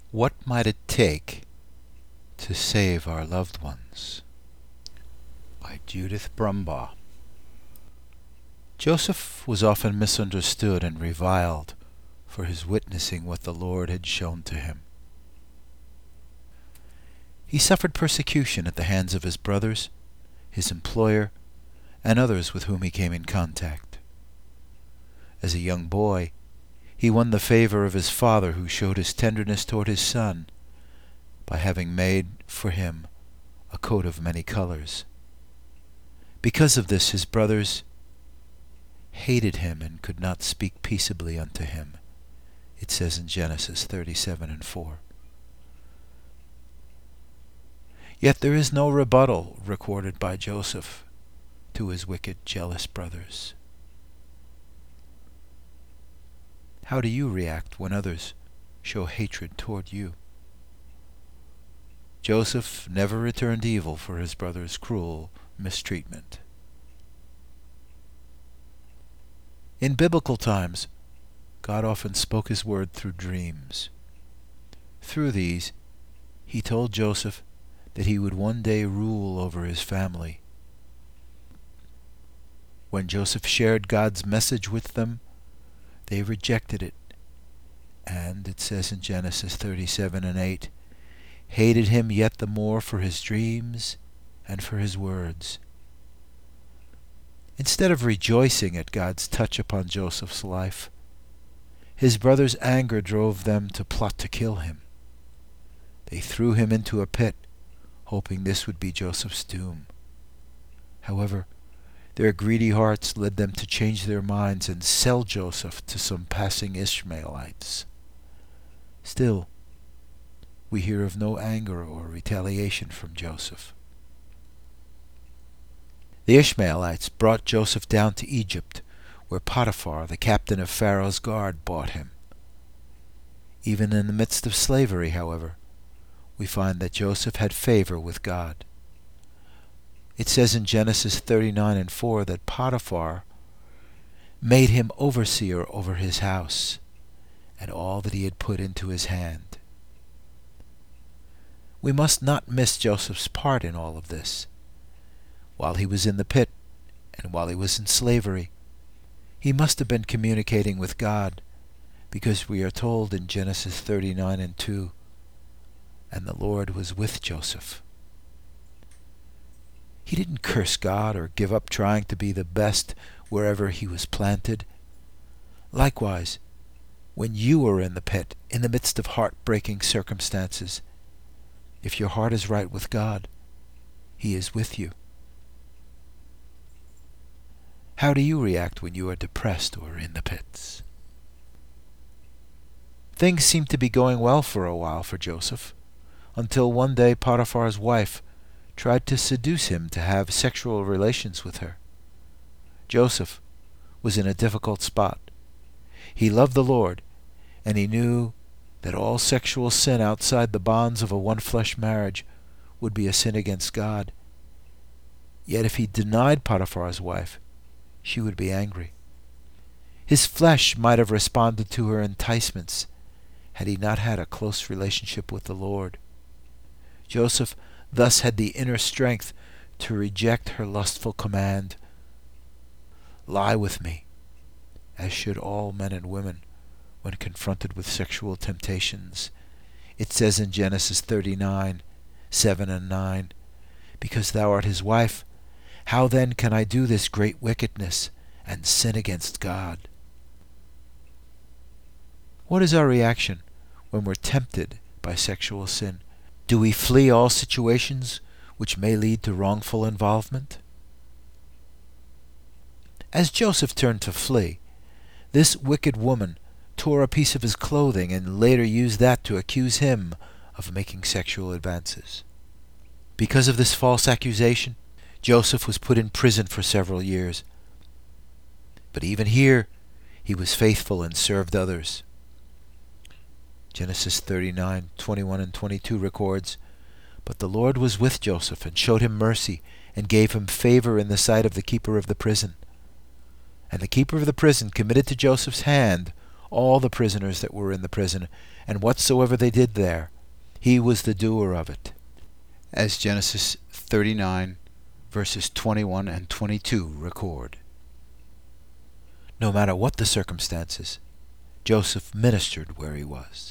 What might it take to save our loved ones? By Judith Brumbaugh. Joseph was often misunderstood and reviled for his witnessing what the Lord had shown to him. He suffered persecution at the hands of his brothers, his employer, and others with whom he came in contact. As a young boy, he won the favor of his father, who showed his tenderness toward his son by having made for him a coat of many colors. Because of this, his brothers hated him and could not speak peaceably unto him. It says in Genesis 37:4. Yet there is no rebuttal recorded by Joseph to his wicked, jealous brothers. How do you react when others show hatred toward you? Joseph never returned evil for his brother's cruel mistreatment. In biblical times, God often spoke his word through dreams. Through these, he told Joseph that he would one day rule over his family. When Joseph shared God's message with them, they rejected it, and it says in Genesis 37:8, hated him yet the more for his dreams and for his words. Instead of rejoicing at God's touch upon Joseph's life, his brothers' anger drove them to plot to kill him. They threw him into a pit, hoping this would be Joseph's doom. However, their greedy hearts led them to change their minds and sell Joseph to some passing Ishmaelites. Still, we hear of no anger or retaliation from Joseph. The Ishmaelites brought Joseph down to Egypt, where Potiphar, the captain of Pharaoh's guard, bought him. Even in the midst of slavery, however, we find that Joseph had favor with God. It says in Genesis 39:4 that Potiphar made him overseer over his house and all that he had put into his hand. We must not miss Joseph's part in all of this. While he was in the pit and while he was in slavery, he must have been communicating with God, because we are told in Genesis 39:2, and the Lord was with Joseph. He didn't curse God or give up trying to be the best wherever he was planted. Likewise, when you are in the pit, in the midst of heartbreaking circumstances, if your heart is right with God, he is with you. How do you react when you are depressed or in the pits? Things seemed to be going well for a while for Joseph, until one day Potiphar's wife tried to seduce him to have sexual relations with her. Joseph was in a difficult spot. He loved the Lord, and he knew that all sexual sin outside the bonds of a one-flesh marriage would be a sin against God. Yet if he denied Potiphar's wife, she would be angry. His flesh might have responded to her enticements had he not had a close relationship with the Lord. Joseph thus had the inner strength to reject her lustful command, "Lie with me," as should all men and women when confronted with sexual temptations. It says in Genesis 39:7-9, "Because thou art his wife, how then can I do this great wickedness and sin against God?" What is our reaction when we're tempted by sexual sin? Do we flee all situations which may lead to wrongful involvement? As Joseph turned to flee, this wicked woman tore a piece of his clothing and later used that to accuse him of making sexual advances. Because of this false accusation, Joseph was put in prison for several years. But even here, he was faithful and served others. Genesis 39:21-22 records, "But the Lord was with Joseph and showed him mercy and gave him favor in the sight of the keeper of the prison. And the keeper of the prison committed to Joseph's hand all the prisoners that were in the prison, and whatsoever they did there, he was the doer of it. As Genesis 39, verses 21 and 22 record. No matter what the circumstances, Joseph ministered where he was.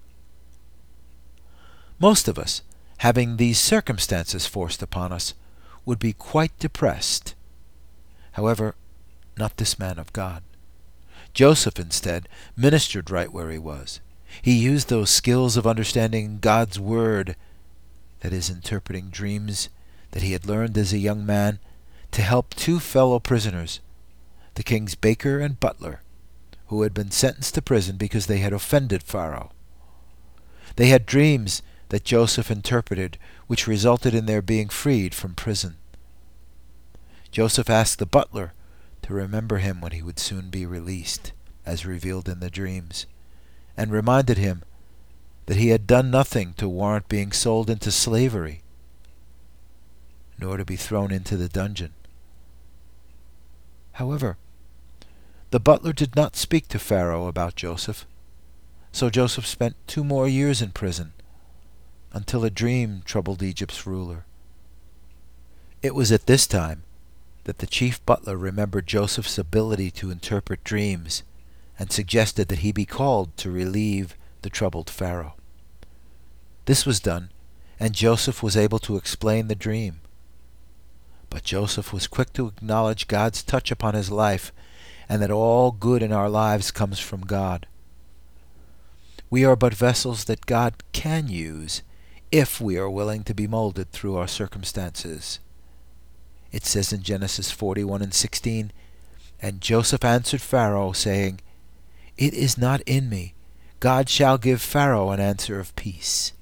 Most of us, having these circumstances forced upon us, would be quite depressed. However, not this man of God. Joseph, instead, ministered right where he was. He used those skills of understanding God's Word, that is, interpreting dreams, that he had learned as a young man, to help two fellow prisoners, the king's baker and butler, who had been sentenced to prison because they had offended Pharaoh. They had dreams that Joseph interpreted, which resulted in their being freed from prison. Joseph asked the butler to remember him when he would soon be released, as revealed in the dreams, and reminded him that he had done nothing to warrant being sold into slavery, nor to be thrown into the dungeon. However, the butler did not speak to Pharaoh about Joseph, so Joseph spent 2 more years in prison, until a dream troubled Egypt's ruler. It was at this time that the chief butler remembered Joseph's ability to interpret dreams, and suggested that he be called to relieve the troubled Pharaoh. This was done, and Joseph was able to explain the dream. But Joseph was quick to acknowledge God's touch upon his life, and that all good in our lives comes from God. We are but vessels that God can use if we are willing to be molded through our circumstances. It says in Genesis 41 and 16, "And Joseph answered Pharaoh, saying, It is not in me. God shall give Pharaoh an answer of peace."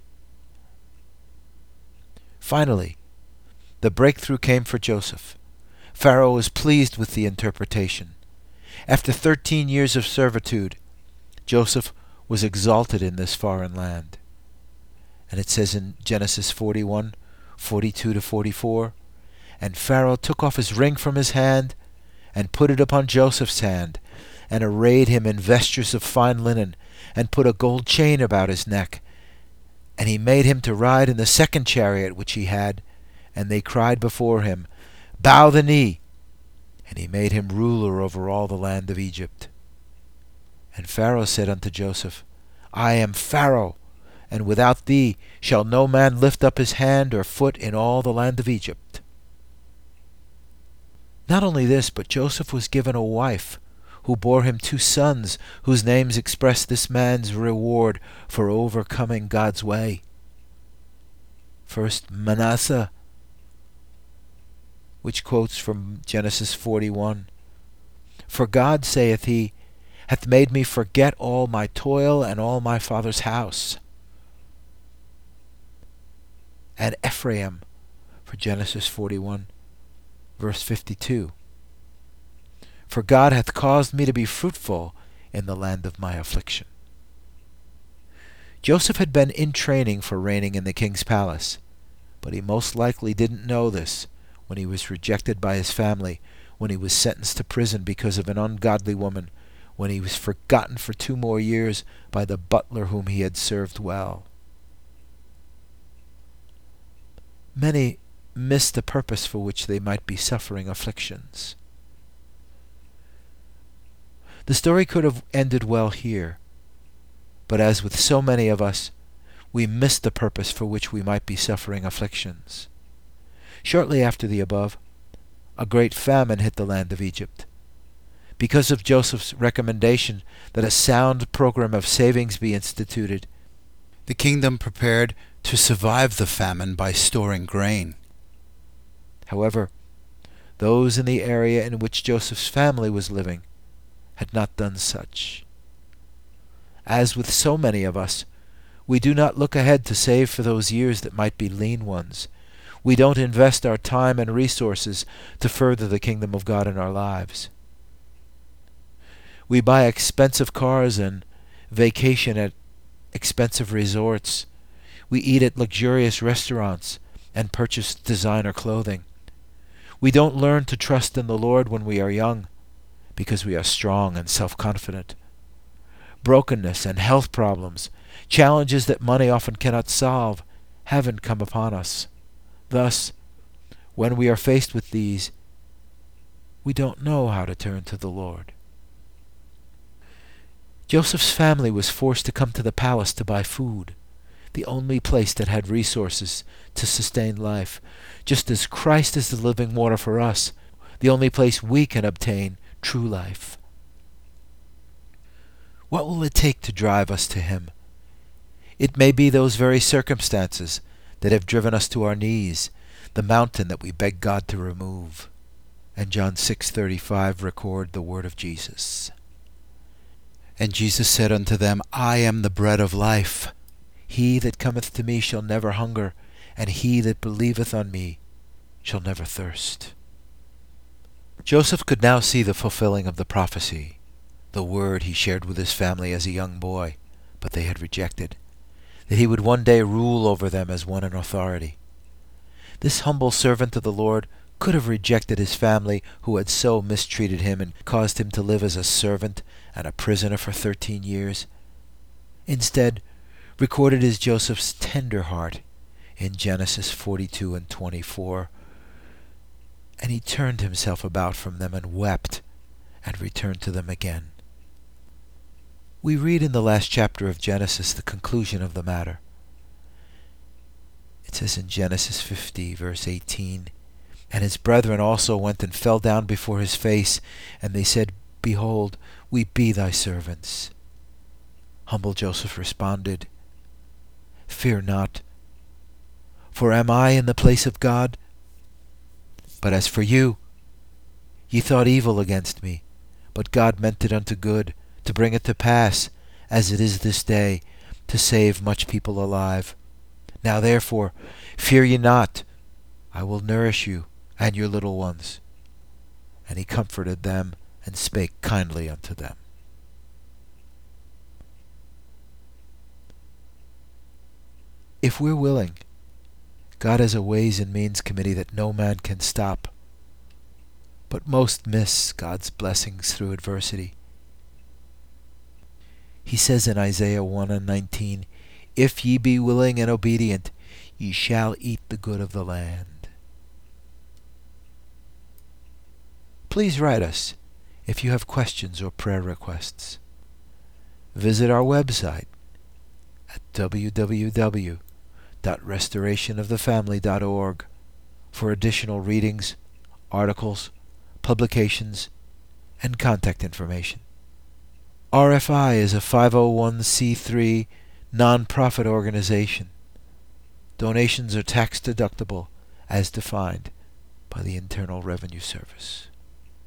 Finally, the breakthrough came for Joseph. Pharaoh was pleased with the interpretation. After 13 years of servitude, Joseph was exalted in this foreign land. And it says in Genesis 41, 42 to 44, "And Pharaoh took off his ring from his hand, and put it upon Joseph's hand, and arrayed him in vestures of fine linen, and put a gold chain about his neck. And he made him to ride in the second chariot which he had, and they cried before him, Bow the knee. And he made him ruler over all the land of Egypt. And Pharaoh said unto Joseph, I am Pharaoh, and without thee shall no man lift up his hand or foot in all the land of Egypt." Not only this, but Joseph was given a wife, who bore him 2 sons, whose names express this man's reward for overcoming God's way. First, Manasseh, which quotes from Genesis 41, "For God, saith he, hath made me forget all my toil and all my father's house." And Ephraim, for Genesis 41, verse 52, "For God hath caused me to be fruitful in the land of my affliction." Joseph had been in training for reigning in the king's palace, but he most likely didn't know this when he was rejected by his family, when he was sentenced to prison because of an ungodly woman, when he was forgotten for 2 more years by the butler whom he had served well. Many miss the purpose for which they might be suffering afflictions. The story could have ended well here, but as with so many of us, we miss the purpose for which we might be suffering afflictions. Shortly after the above, a great famine hit the land of Egypt. Because of Joseph's recommendation that a sound program of savings be instituted, the kingdom prepared to survive the famine by storing grain. However, those in the area in which Joseph's family was living had not done such. As with so many of us, we do not look ahead to save for those years that might be lean ones. We don't invest our time and resources to further the kingdom of God in our lives. We buy expensive cars and vacation at expensive resorts. We eat at luxurious restaurants and purchase designer clothing. We don't learn to trust in the Lord when we are young, because we are strong and self-confident. brokenness and health problems, challenges that money often cannot solve, haven't come upon us. Thus, when we are faced with these, we don't know how to turn to the Lord. Joseph's family was forced to come to the palace to buy food, the only place that had resources to sustain life, just as Christ is the living water for us, the only place we can obtain true life. What will it take to drive us to Him? It may be those very circumstances that have driven us to our knees, the mountain that we beg God to remove. And John 6:35 record the word of Jesus. And Jesus said unto them, I am the bread of life. He that cometh to me shall never hunger, and he that believeth on me shall never thirst. Joseph could now see the fulfilling of the prophecy, the word he shared with his family as a young boy, but they had rejected, that he would one day rule over them as one in authority. This humble servant of the Lord could have rejected his family who had so mistreated him and caused him to live as a servant and a prisoner for 13 years. Instead, recorded is Joseph's tender heart in Genesis 42 and 24. And he turned himself about from them and wept and returned to them again. We read in the last chapter of Genesis the conclusion of the matter. It says in Genesis 50, verse 18, And his brethren also went and fell down before his face, and they said, Behold, we be thy servants. Humble Joseph responded, Fear not, for am I in the place of God? But as for you, ye thought evil against me, but God meant it unto good, to bring it to pass, as it is this day, to save much people alive. Now therefore, fear ye not, I will nourish you and your little ones. And he comforted them and spake kindly unto them. If we're willing, God has a Ways and Means Committee that no man can stop. But most miss God's blessings through adversity. He says in Isaiah 1 and 19, If ye be willing and obedient, ye shall eat the good of the land. Please write us if you have questions or prayer requests. Visit our website at www.restorationofthefamily.org for additional readings, articles, publications, and contact information. RFI is a 501c3 non-profit organization. Donations are tax deductible as defined by the Internal Revenue Service.